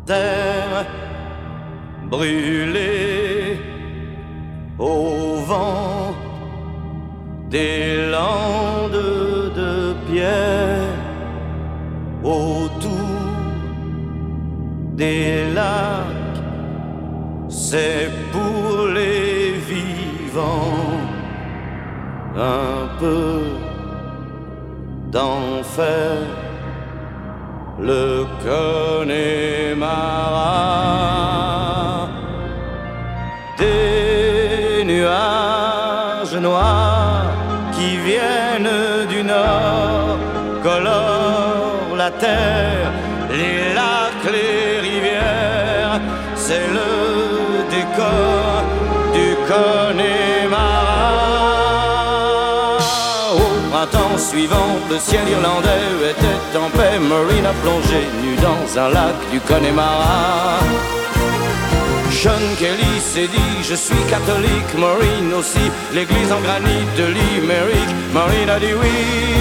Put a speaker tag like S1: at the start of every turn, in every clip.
S1: terre brûlée au vent des landes de pierre, autour des lacs, c'est pour les vivants un peu d'enfer. Le Connemara, des nuages noirs qui viennent du nord colorent la terre, les lacs, les rivières, c'est le décor du Connemara. Printemps suivant, le ciel irlandais était en paix. Maureen a plongé nue dans un lac du Connemara. Sean Kelly s'est dit, je suis catholique. Maureen aussi, l'église en granit de Limerick. Maureen a dit oui.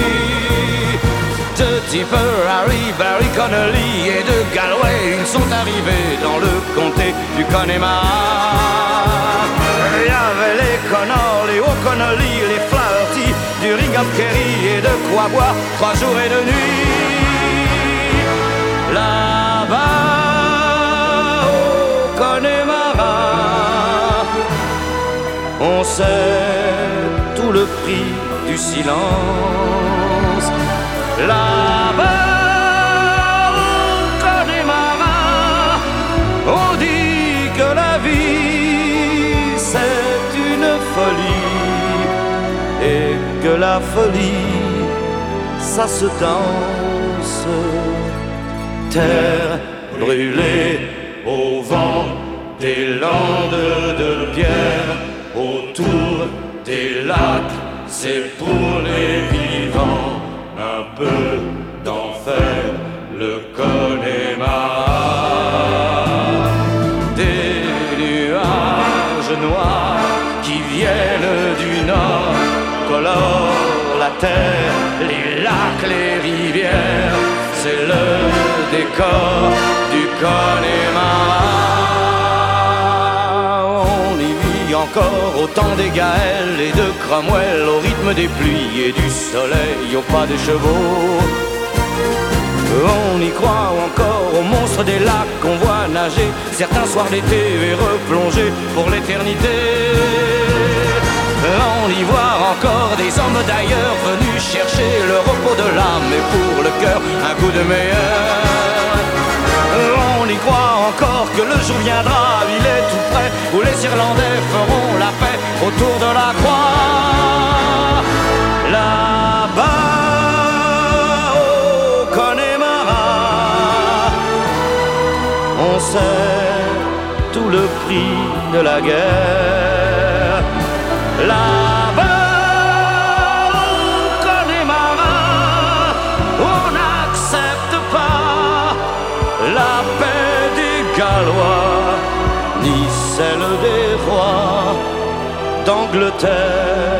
S1: De Tipper, Harry, Barry Connolly et de Galway, ils sont arrivés dans le comté du Connemara. Il y avait les Connors, les O'Connolly, les Flaherty, du Ringham Kerry et de quoi boire 3 jours et 2 nuits. Là-bas au Connemara, on sait tout le prix du silence. Là-bas au Connemara, on dit que la vie c'est une folie et que la folie ça se danse. Terre brûlée au vent des landes de pierre, autour des lacs, c'est pour les vivants un peu d'enfer, le Connemara. Des nuages noirs qui viennent du nord colorent la terre, les lacs, les rivières, c'est le décor du Connemara. On y vit encore au temps des Gaëls et de Cromwell, au rythme des pluies et du soleil, au pas des chevaux. On y croit encore aux monstres des lacs qu'on voit nager certains soirs d'été et replonger pour l'éternité. On y voit encore des hommes d'ailleurs venus chercher le repos de l'âme et pour le cœur un coup de meilleur. On y croit encore que le jour viendra, il est tout près, où les Irlandais feront la paix autour de la croix. Là-bas au Connemara, on sait tout le prix de la guerre. Là-bas au Connemara, on n'accepte pas la paix des Gallois, ni celle des rois d'Angleterre.